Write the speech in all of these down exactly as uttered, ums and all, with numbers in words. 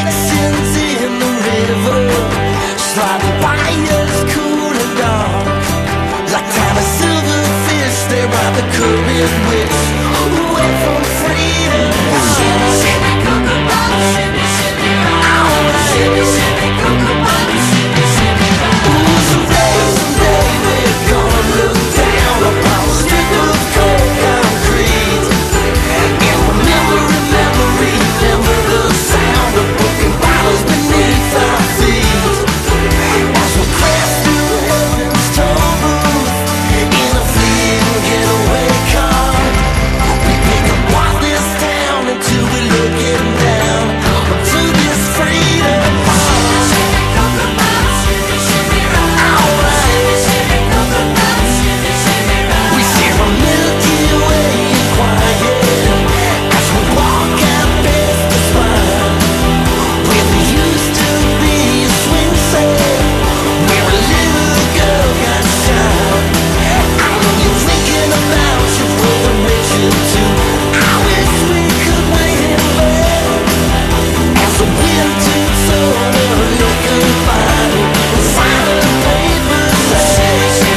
reflections in the river, sliding by us cool and dark, like tiny silverfish there by the current which away from freedom. Shimmy, shimmy, cuckoo bop, shimmy, shimmy, rock. Shimmy, shimmy, cuckoo bop, shimmy, shimmy, rock. Ooh, someday, someday we're gonna look down upon a strip of cold concrete and remember, remember, remember the sound of broken bottles beneath our feet as we crash through heaven's toll booth in a fleeting getaway car. We pick apart this town until we're looking down onto this freedom. We share a Milky Way in quiet as we walk out past the spine where there used to be a swing set where a little girl got shot. I know you're thinking about your brother Richard too. I wish we could wait him back as the wind takes over looking fine inside of the paper sack.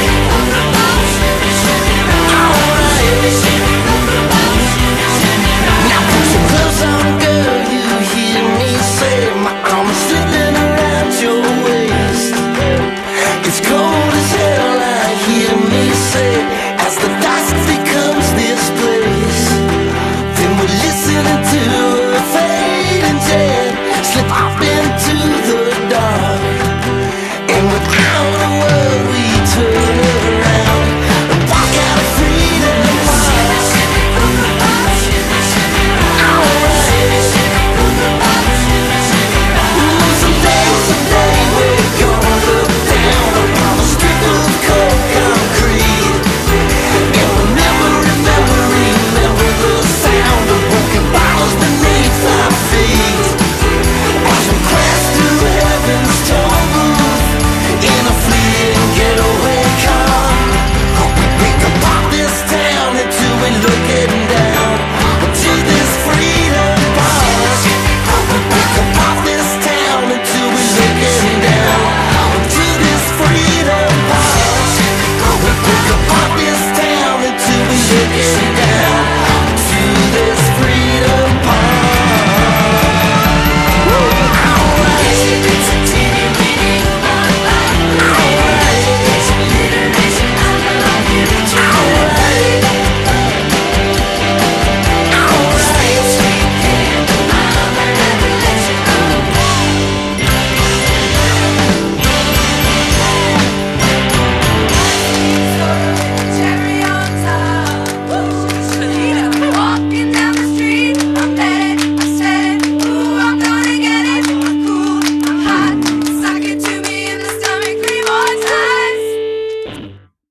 Now put your gloves on, girl, you hear me say. My arm is slipping around your waist. It's cold as hell, I hear me say.